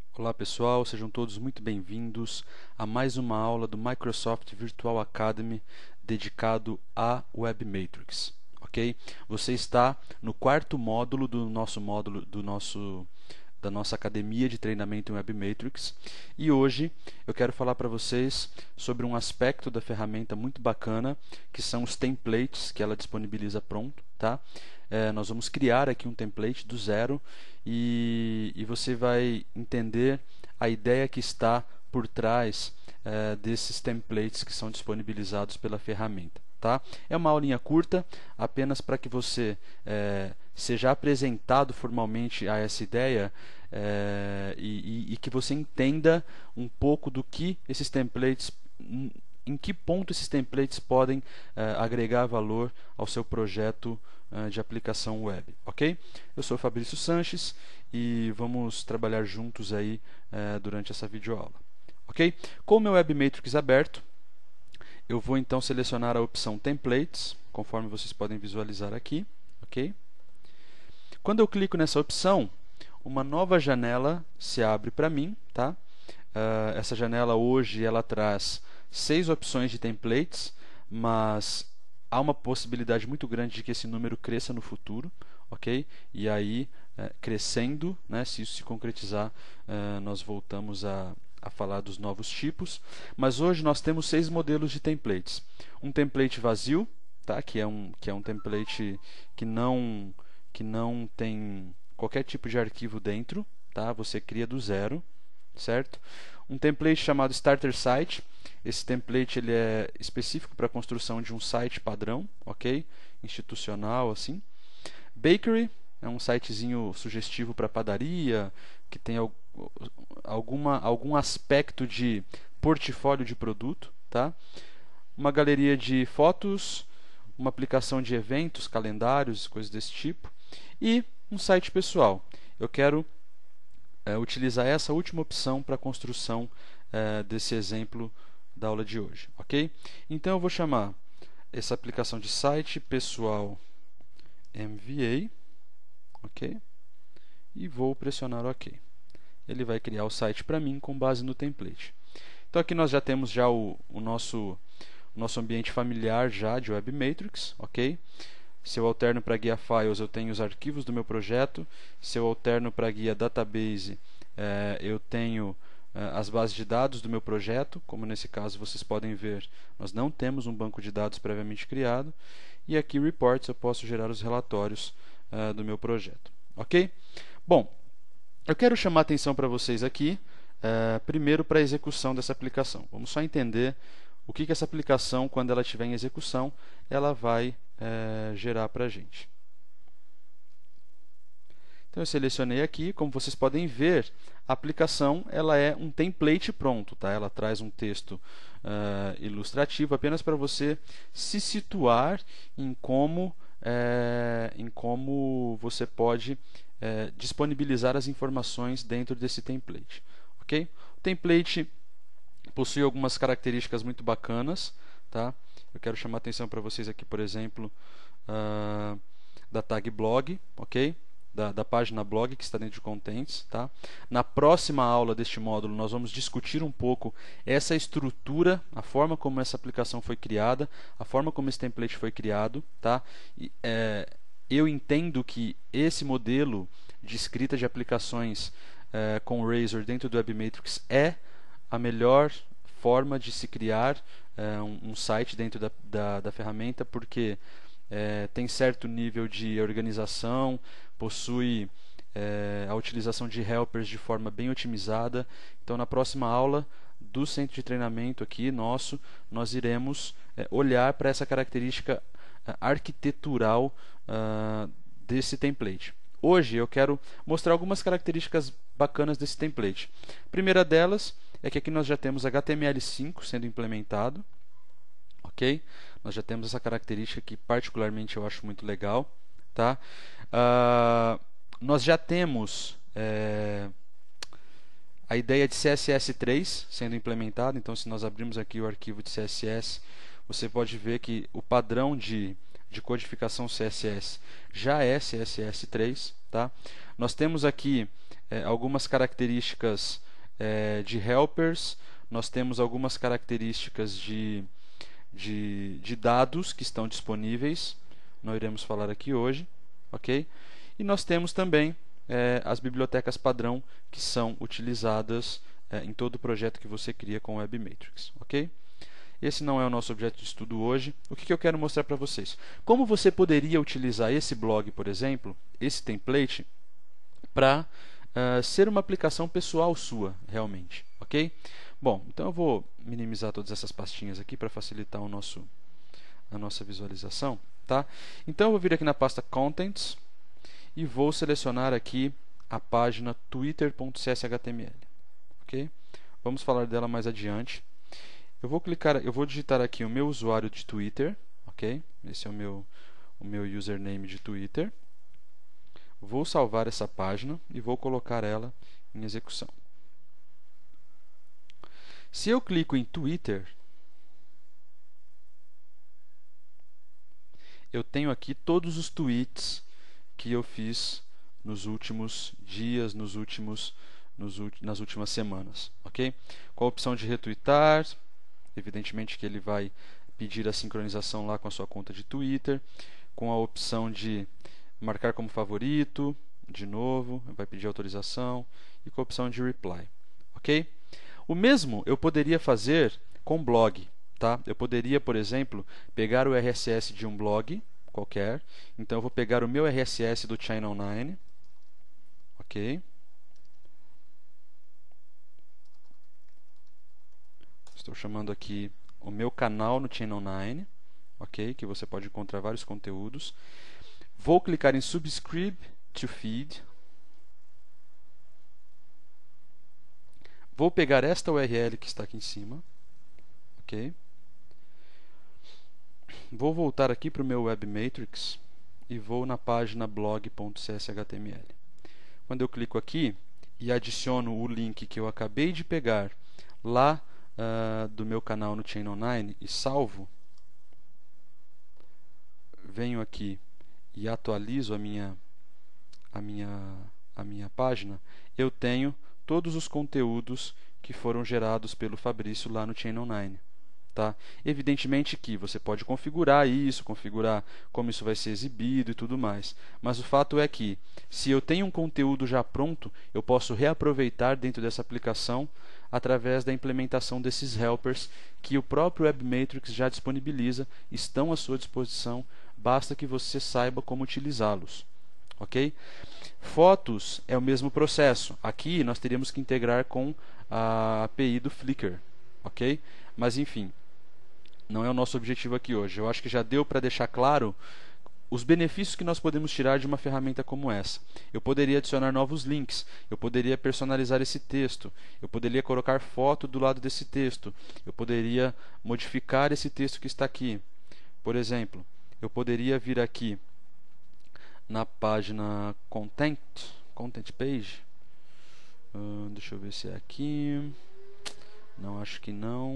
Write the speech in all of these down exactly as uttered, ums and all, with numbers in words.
Olá pessoal, sejam todos muito bem-vindos a mais uma aula do Microsoft Virtual Academy dedicado a Web Matrix, ok? Você está no quarto módulo do nosso módulo do nosso da nossa academia de treinamento em Web Matrix e hoje eu quero falar para vocês sobre um aspecto da ferramenta muito bacana que são os templates que ela disponibiliza pronto, tá? É, nós vamos criar aqui um template do zero e, e você vai entender a ideia que está por trás é, desses templates que são disponibilizados pela ferramenta. Tá? É uma aulinha curta, apenas para que você é, seja apresentado formalmente a essa ideia é, e, e, e que você entenda um pouco do que esses templates, em que ponto esses templates podem é, agregar valor ao seu projeto é, de aplicação web, ok? Eu sou Fabrício Sanches e vamos trabalhar juntos aí é, durante essa videoaula, ok? Com o meu Web Matrix aberto, eu vou então selecionar a opção Templates, conforme vocês podem visualizar aqui, ok? Quando eu clico nessa opção, uma nova janela se abre para mim, tá? Uh, essa janela hoje ela traz seis opções de templates, mas há uma possibilidade muito grande de que esse número cresça no futuro, ok? E aí, uh, crescendo, né, se isso se concretizar, uh, nós voltamos a a falar dos novos tipos, mas hoje nós temos seis modelos de templates. Um template vazio, tá? que, é um, que é um template que não, que não tem qualquer tipo de arquivo dentro, tá? Você cria do zero, certo? Um template chamado Starter Site, esse template ele é específico para a construção de um site padrão, ok? Institucional, assim. Bakery, é um sitezinho sugestivo para padaria, que tem alguma, algum aspecto de portfólio de produto, tá? Uma galeria de fotos, uma aplicação de eventos, calendários, coisas desse tipo, e um site pessoal. Eu quero é, utilizar essa última opção para a construção é, desse exemplo da aula de hoje, ok? Então eu vou chamar essa aplicação de site pessoal M V A, ok? E vou pressionar OK. Ele vai criar o site para mim com base no template. Então aqui nós já temos já o, o, nosso, o nosso ambiente familiar já de Web Matrix, ok? Se eu alterno para a guia Files, eu tenho os arquivos do meu projeto. Se eu alterno para a guia Database, eh, eu tenho eh, as bases de dados do meu projeto. Como nesse caso vocês podem ver, nós não temos um banco de dados previamente criado. E aqui Reports, eu posso gerar os relatórios eh, do meu projeto, ok? Bom, eu quero chamar a atenção para vocês aqui, uh, primeiro para a execução dessa aplicação. Vamos só entender o que, que essa aplicação, quando ela estiver em execução, ela vai uh, gerar para a gente. Então eu selecionei aqui, como vocês podem ver, a aplicação ela é um template pronto, tá? Ela traz um texto uh, ilustrativo apenas para você se situar em como, uh, em como você pode É, disponibilizar as informações dentro desse template, ok? O template possui algumas características muito bacanas, tá? Eu quero chamar a atenção para vocês aqui, por exemplo, uh, da tag blog, ok? Da, da página blog que está dentro de contents, tá? Na próxima aula deste módulo nós vamos discutir um pouco essa estrutura, a forma como essa aplicação foi criada, a forma como esse template foi criado, tá? E, é, eu entendo que esse modelo de escrita de aplicações eh, com Razor dentro do Web Matrix é a melhor forma de se criar eh, um, um site dentro da, da, da ferramenta, porque eh, tem certo nível de organização, possui eh, a utilização de helpers de forma bem otimizada. Então, na próxima aula do centro de treinamento aqui nosso, nós iremos eh, olhar para essa característica arquitetural uh, desse template. Hoje eu quero mostrar algumas características bacanas desse template. A primeira delas é que aqui nós já temos H T M L cinco sendo implementado, ok? Nós já temos essa característica que particularmente eu acho muito legal, tá? Uh, nós já temos é, a ideia de C S S três sendo implementada. Então, se nós abrirmos aqui o arquivo de C S S, você pode ver que o padrão de, de codificação C S S já é C S S três. Tá? Nós temos aqui é, algumas características é, de helpers, nós temos algumas características de, de, de dados que estão disponíveis, não iremos falar aqui hoje, ok? E nós temos também é, as bibliotecas padrão que são utilizadas é, em todo o projeto que você cria com o Web Matrix, ok? Esse não é o nosso objeto de estudo hoje. O que, que eu quero mostrar para vocês? Como você poderia utilizar esse blog, por exemplo, esse template, para uh, ser uma aplicação pessoal sua, realmente, ok? Bom, então eu vou minimizar todas essas pastinhas aqui para facilitar o nosso, a nossa visualização, tá? Então eu vou vir aqui na pasta Contents e vou selecionar aqui a página twitter ponto c s h t m l, ok? Vamos falar dela mais adiante. Eu vou clicar, eu vou digitar aqui o meu usuário de Twitter, ok? Esse é o meu, o meu username de Twitter. Vou salvar essa página e vou colocar ela em execução. Se eu clico em Twitter, eu tenho aqui todos os tweets que eu fiz nos últimos dias, nos últimos, nos, nas últimas semanas, ok? Com a opção de retweetar, evidentemente que ele vai pedir a sincronização lá com a sua conta de Twitter, com a opção de marcar como favorito, de novo, vai pedir autorização, e com a opção de reply, ok? O mesmo eu poderia fazer com blog, tá? Eu poderia, por exemplo, pegar o R S S de um blog qualquer, então eu vou pegar o meu R S S do Channel nove, ok? Estou chamando aqui o meu canal no Channel nove, ok? Que você pode encontrar vários conteúdos. Vou clicar em Subscribe to Feed. Vou pegar esta U R L que está aqui em cima, ok? Vou voltar aqui para o meu Web Matrix e vou na página blog ponto c s h t m l. Quando eu clico aqui e adiciono o link que eu acabei de pegar lá Uh, do meu canal no Channel nove e salvo, venho aqui e atualizo a minha, a minha, a minha página, eu tenho todos os conteúdos que foram gerados pelo Fabrício lá no Channel nove. Tá? Evidentemente que você pode configurar isso, configurar como isso vai ser exibido e tudo mais. Mas o fato é que, se eu tenho um conteúdo já pronto, eu posso reaproveitar dentro dessa aplicação através da implementação desses helpers que o próprio Web Matrix já disponibiliza, estão à sua disposição, basta que você saiba como utilizá-los. Ok? Fotos é o mesmo processo. Aqui nós teríamos que integrar com a A P I do Flickr. Ok? Mas enfim, não é o nosso objetivo aqui hoje. Eu acho que já deu para deixar claro os benefícios que nós podemos tirar de uma ferramenta como essa. Eu poderia adicionar novos links, eu poderia personalizar esse texto, eu poderia colocar foto do lado desse texto, eu poderia modificar esse texto que está aqui. Por exemplo, eu poderia vir aqui na página Content, Content Page. Uh, deixa eu ver se é aqui. Não, acho que não.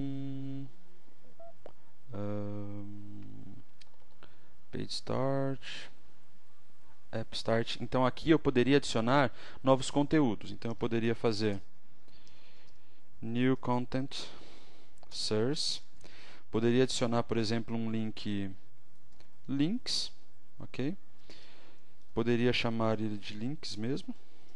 Uh, Page Start, App Start. Então aqui eu poderia adicionar novos conteúdos. Então eu poderia fazer New Content Source. Poderia adicionar, por exemplo, um link Links, ok? Poderia chamar ele de Links mesmo.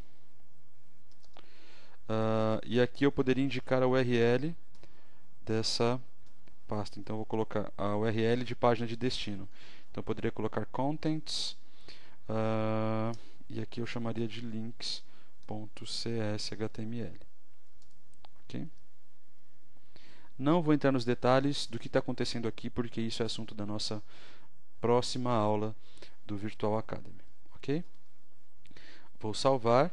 Uh, e aqui eu poderia indicar a U R L dessa pasta. Então eu vou colocar a U R L de página de destino. Então eu poderia colocar contents uh, e aqui eu chamaria de links ponto c s h t m l. Ok? Não vou entrar nos detalhes do que está acontecendo aqui, porque isso é assunto da nossa próxima aula do Virtual Academy. Ok? Vou salvar.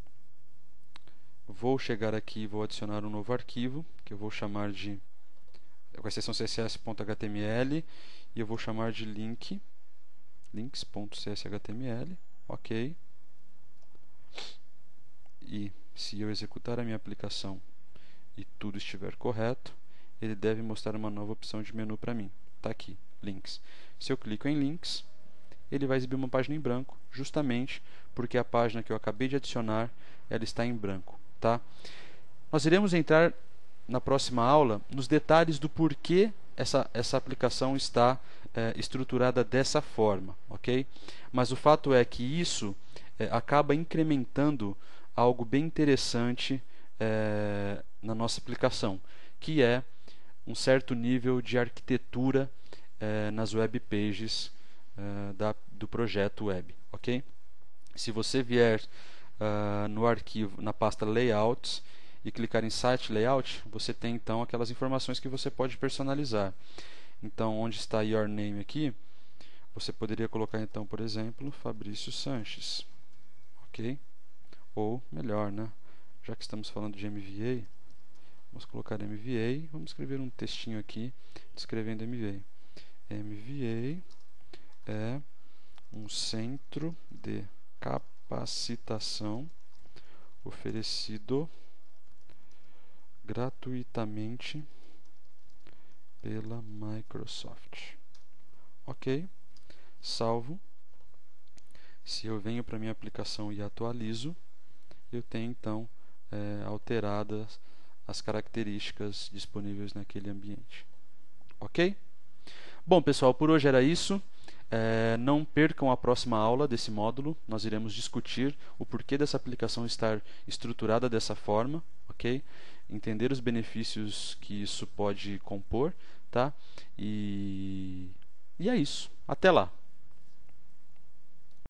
Vou chegar aqui e vou adicionar um novo arquivo, que eu vou chamar de com a extensão css.html, e eu vou chamar de link links.cshtml, ok. E se eu executar a minha aplicação e tudo estiver correto, ele deve mostrar uma nova opção de menu para mim. Está aqui, links. Se eu clico em links, ele vai exibir uma página em branco, justamente porque a página que eu acabei de adicionar ela está em branco, tá? Nós iremos entrar na próxima aula nos detalhes do porquê essa, essa aplicação está é, estruturada dessa forma, ok? Mas o fato é que isso é, acaba incrementando algo bem interessante é, na nossa aplicação, que é um certo nível de arquitetura é, nas web pages é, da, do projeto web, ok? Se você vier uh, no arquivo, na pasta Layouts, e clicar em Site Layout, você tem então aquelas informações que você pode personalizar. Então, onde está Your Name aqui, você poderia colocar então, por exemplo, Fabrício Sanches, ok? Ou melhor, né? Já que estamos falando de M V A, vamos colocar M V A, vamos escrever um textinho aqui descrevendo M V A. M V A é um centro de capacitação oferecido gratuitamente pela Microsoft. Ok, salvo. Se eu venho para minha aplicação e atualizo, eu tenho então é, alteradas as características disponíveis naquele ambiente. Ok? Bom, pessoal, por hoje era isso. É, não percam a próxima aula desse módulo. Nós iremos discutir o porquê dessa aplicação estar estruturada dessa forma, ok? Entender os benefícios que isso pode compor, tá? E, e é isso. Até lá!